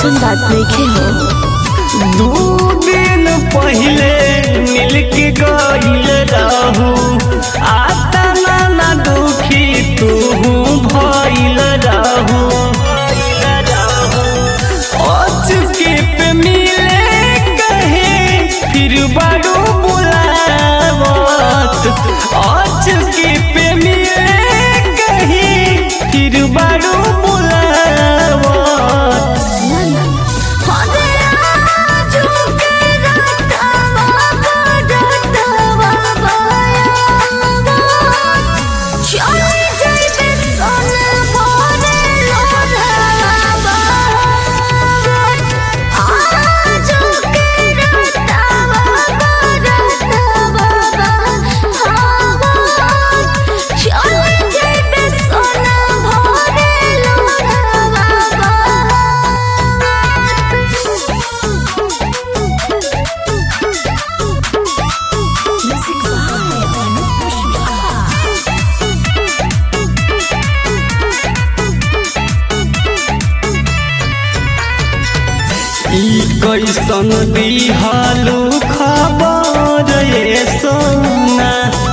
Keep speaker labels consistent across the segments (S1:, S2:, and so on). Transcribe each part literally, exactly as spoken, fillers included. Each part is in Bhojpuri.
S1: ऐसन बात नहीं हो।
S2: दू दिन पहले मिल के गईल रहू, आता ना दुखी तू भइल रहू। अचके पे मिले कहे फिर बारू बुलावत, अचके पे मिले कहे फिर बारू बुलावत। कैसन दिहालू खबर ये सोना,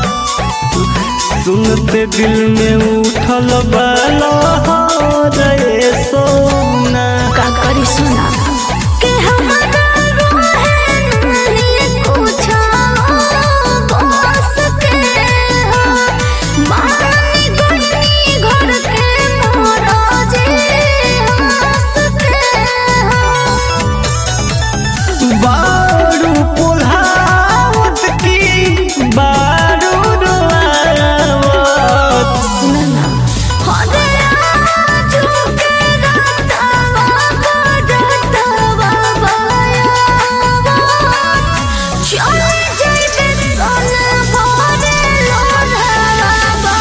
S2: सुनते दिल में उठल बलहर ये सोना।
S1: का करी सुना के हमारा रोहे नहीं कुछ बस के हो, मानी गनी घर के मोरा जे हंस के हो।
S2: बारू पुल्हावत की बारू रुआवत।
S1: सुना ना हरे आजू के रातवा बड़तवा बायावा, चल जइबे सन भरे लोढ़वा।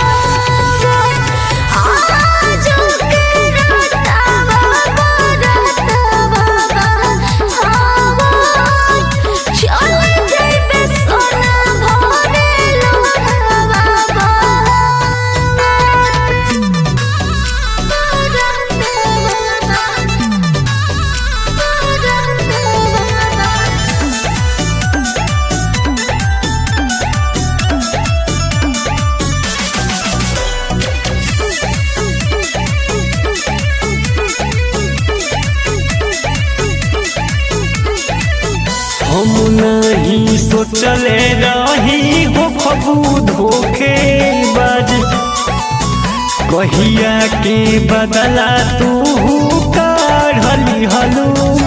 S1: आजू के रातवा बड़तवा बायावा, चल जइबे सन भरे लोढ़वा।
S2: हम नहीं सोचले रही हो खबू धोखेबाज, कहिया के बदला तू काढ़ली हलू